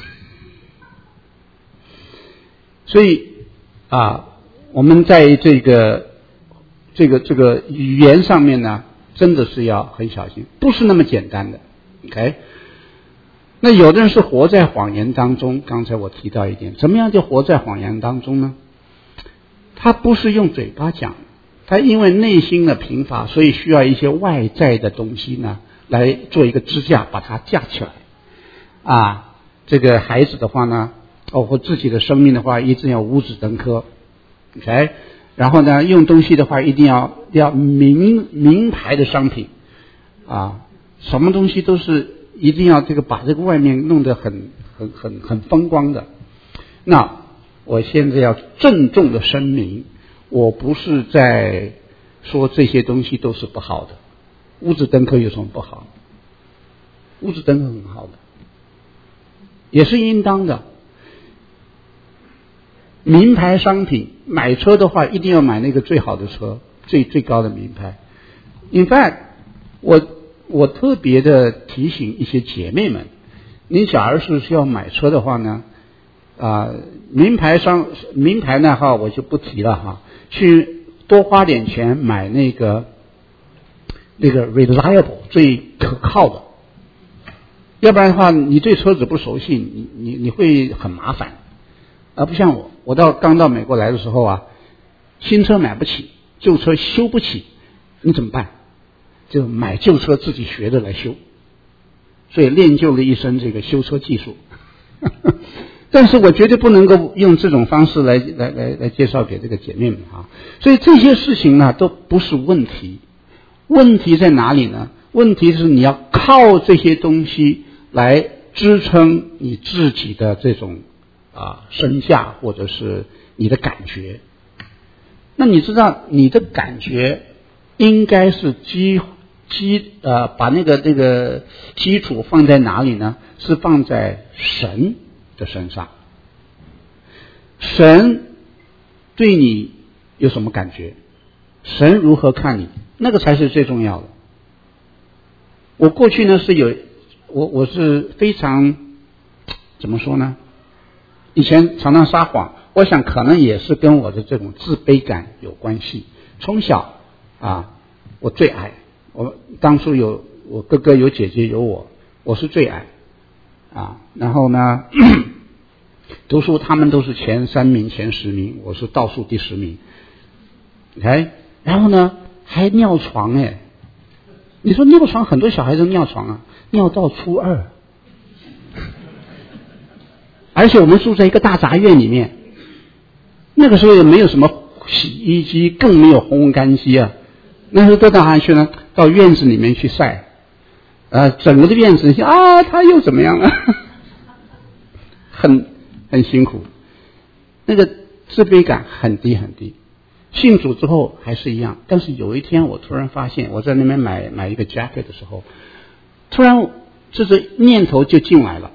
所以啊，我们在这个这个这个语言上面呢，真的是要很小心，不是那么简单的。OK， 那有的人是活在谎言当中。刚才我提到一点，怎么样就活在谎言当中呢？他不是用嘴巴讲，他因为内心的贫乏，所以需要一些外在的东西呢，来做一个支架，把它架起来。啊，这个孩子的话呢，包括自己的生命的话，一定要五子登科。OK， 然后呢，用东西的话，一定要要名名牌的商品啊。什么东西都是一定要这个把这个外面弄得很很很很风光的。那我现在要郑重的声明，我不是在说这些东西都是不好的。五子登科有什么不好？五子登科很好的，也是应当的。名牌商品，买车的话一定要买那个最好的车，最最高的名牌。In fact， 我我特别的提醒一些姐妹们，你假如是需要买车的话呢，啊、呃，名牌商名牌那号我就不提了哈，去多花点钱买那个那个 reliable 最可靠的，要不然的话，你对车子不熟悉，你你你会很麻烦。而不像我，我到刚到美国来的时候啊，新车买不起，旧车修不起，你怎么办？就买旧车自己学着来修，所以练就了一身这个修车技术。但是我绝对不能够用这种方式来来来来介绍给这个姐妹们啊。所以这些事情呢都不是问题，问题在哪里呢？问题是你要靠这些东西来支撑你自己的这种啊身价或者是你的感觉。那你知道你的感觉应该是基基呃把那个那个基础放在哪里呢？是放在神的身上。神对你有什么感觉？神如何看你？那个才是最重要的。我过去呢是有我我是非常怎么说呢？以前常常撒谎，我想可能也是跟我的这种自卑感有关系。从小啊，我最矮，我当初有我哥哥有姐姐有我，我是最矮啊。然后呢，读书他们都是前三名前十名，我是倒数第十名。哎，然后呢还尿床哎，你说尿床很多小孩子尿床啊，尿到初二。而且我们住在一个大杂院里面，那个时候也没有什么洗衣机，更没有烘干机啊。那时候都到哪去呢？到院子里面去晒，呃，整个的院子啊，他又怎么样了？很很辛苦，那个自卑感很低很低。信主之后还是一样，但是有一天我突然发现，我在那边买买一个 jacket 的时候，突然这个念头就进来了。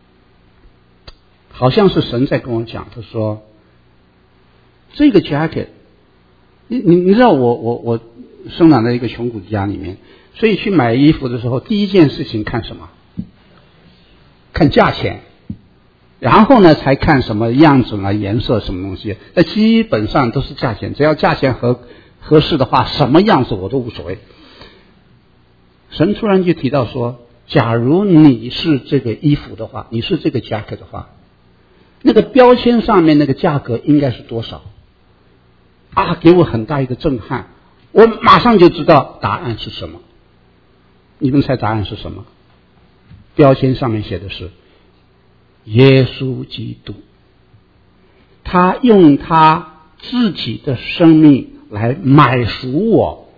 好像是神在跟我讲，他说这个 jacket， 你你你知道我我我生长在一个穷苦家里面，所以去买衣服的时候，第一件事情看什么？看价钱，然后呢才看什么样子啊、颜色什么东西。那基本上都是价钱，只要价钱合合适的话，什么样子我都无所谓。神突然就提到说，假如你是这个衣服的话，你是这个 jacket 的话，那个标签上面那个价格应该是多少啊？给我很大一个震撼，我马上就知道答案是什么。你们猜答案是什么？标签上面写的是耶稣基督，他用他自己的生命来买赎我。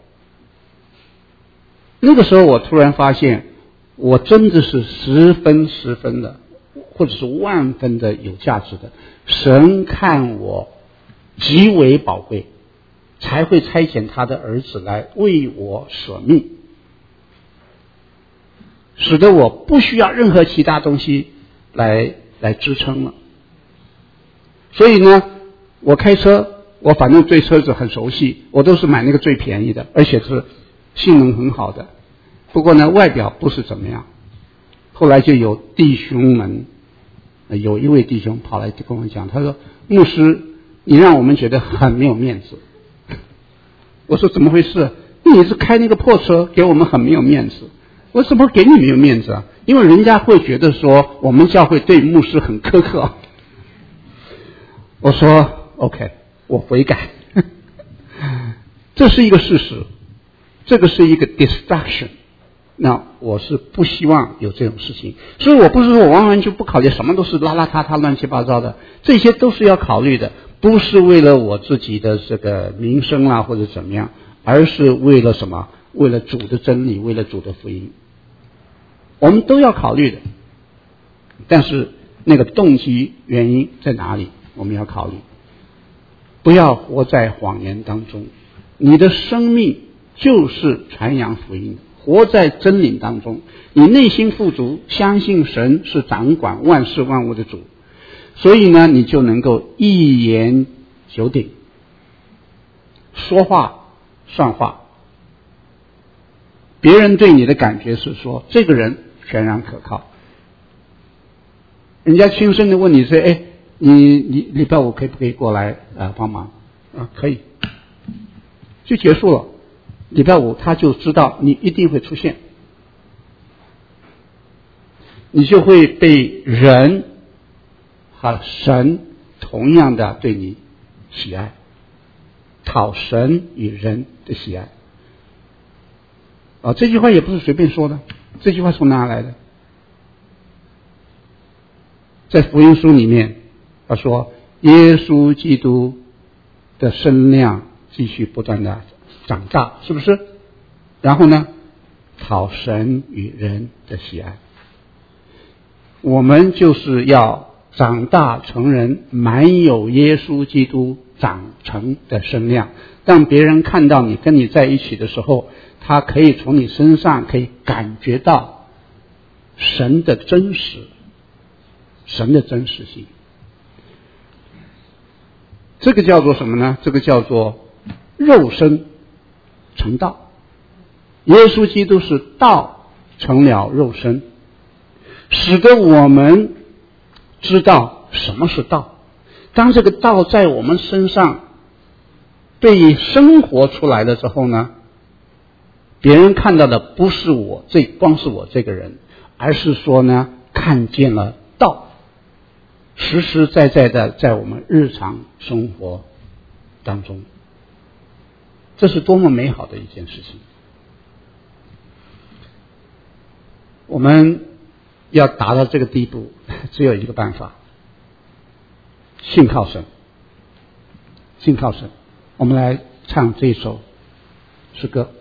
那个时候我突然发现，我真的是十分十分的或者是万分的有价值的，神看我极为宝贵，才会差遣他的儿子来为我舍命，使得我不需要任何其他东西来来支撑了。所以呢，我开车，我反正对车子很熟悉，我都是买那个最便宜的，而且是性能很好的。不过呢，外表不是怎么样。后来就有弟兄们，有一位弟兄跑来跟我讲，他说：“牧师，你让我们觉得很没有面子。”我说：“怎么回事？你是开那个破车，给我们很没有面子。”我说：“怎么给你没有面子啊？因为人家会觉得说我们教会对牧师很苛刻。”我说 ：“OK， 我悔改。”这是一个事实，这个是一个 distraction。那我是不希望有这种事情，所以我不是说我完完全不考虑，什么都是邋邋遢遢乱七八糟的，这些都是要考虑的，不是为了我自己的这个名声啊或者怎么样，而是为了什么？为了主的真理，为了主的福音，我们都要考虑的。但是那个动机原因在哪里？我们要考虑，不要活在谎言当中。你的生命就是传扬福音的。活在真理当中，你内心富足，相信神是掌管万事万物的主，所以呢，你就能够一言九鼎，说话算话。别人对你的感觉是说，这个人全然可靠。人家轻声的问你说：“哎，你你礼拜五可以不可以过来啊帮忙？”啊，可以，就结束了。礼拜五他就知道你一定会出现，你就会被人和神同样的对你喜爱，讨神与人的喜爱。啊，这句话也不是随便说的，这句话从哪来的？在福音书里面，他说耶稣基督的身量继续不断的长大，是不是？然后呢，讨神与人的喜爱。我们就是要长大成人，满有耶稣基督长成的身量，让别人看到你跟你在一起的时候，他可以从你身上可以感觉到神的真实，神的真实性。这个叫做什么呢？这个叫做肉身成道。耶稣基督是道成了肉身，使得我们知道什么是道。当这个道在我们身上被生活出来了之后呢，别人看到的不是我这光是我这个人，而是说呢，看见了道实实在在的在我们日常生活当中，这是多么美好的一件事情。我们要达到这个地步，只有一个办法，信靠神，信靠神。我们来唱这首诗歌。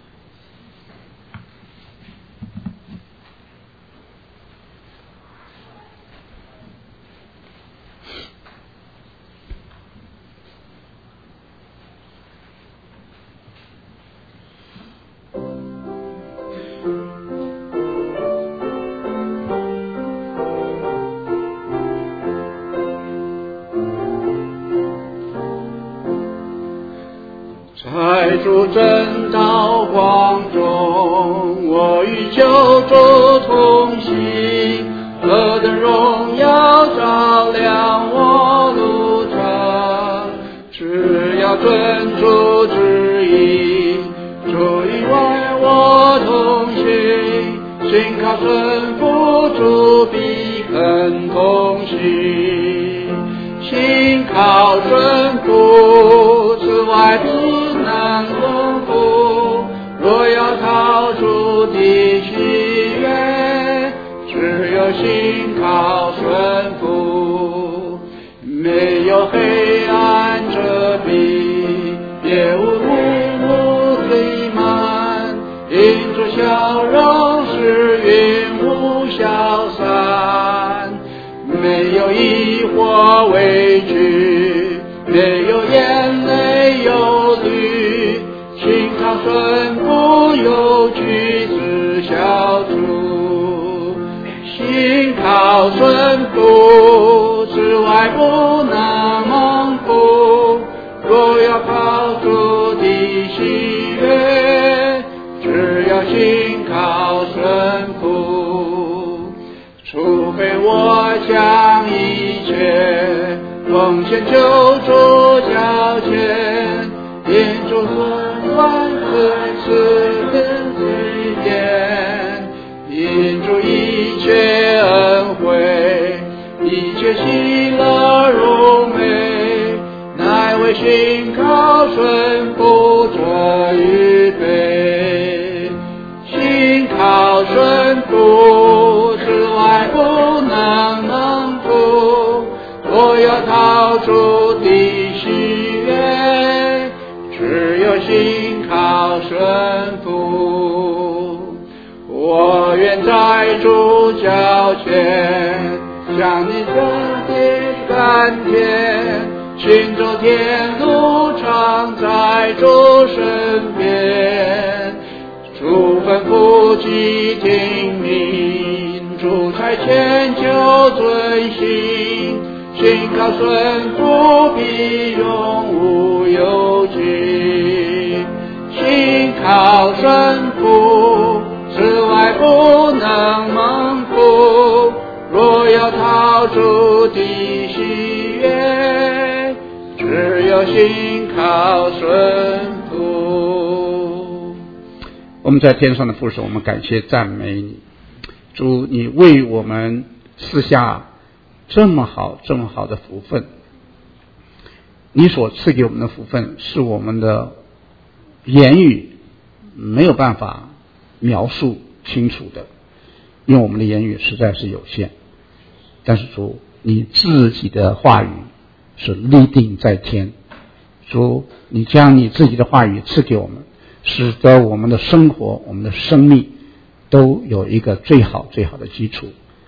在主真道光中，我与救主同行，何等荣耀照亮我路程。只要遵主旨意，主与我同行，信靠顺服主必肯同行，信靠顺服，此外不能丰富。若要逃出的喜悦，只有信靠顺服。没有黑暗遮蔽，也无幕幕堆满，因主笑容使云雾消散。没有疑惑畏惧，没有眼泪忧虑，信靠顺服有举止小主，信靠顺服，之外不能蒙福。若要靠主的喜悦，只要信靠顺服。除非我将一切奉献救主脚前，因主所万分赐人罪典，因主一切恩惠，一切喜乐荣美，乃为信靠顺服者预备。信靠顺服，之外不能蒙福。若要逃出的喜悦，只有信靠顺服。我愿在主脚前，向你真的甘甜，行走天路常在主身边。主吩咐即听命，主差遣就遵行，信靠顺服必永无有惧。信靠顺服，之外不能蒙福。若要逃出的喜悦，只有信靠顺服。 我们在天上的父神，我们感谢赞美你，主，你为我们赐下这么好这么好的福分。你所赐给我们的福分是我们的言语没有办法描述清楚的，因为我们的言语实在是有限。但是主，你自己的话语是立定在天，主，你将你自己的话语赐给我们，使得我们的生活我们的生命都有一个最好最好的基础。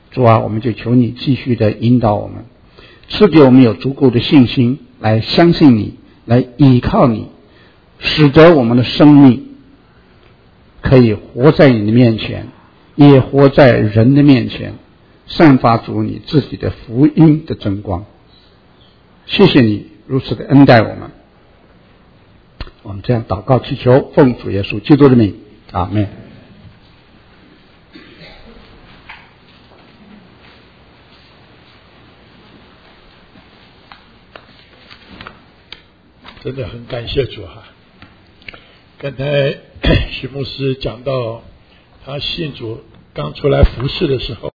主啊，我们就求你继续的引导我们，赐给我们有足够的信心来相信你，来依靠你，使得我们的生命可以活在你的面前，也活在人的面前，散发出你自己的福音的真光。谢谢你如此的恩待我们。我们这样祷告祈求，奉主耶稣基督的名，阿们。 真的很感谢主哈！刚才许牧师讲到他信主刚出来服侍的时候，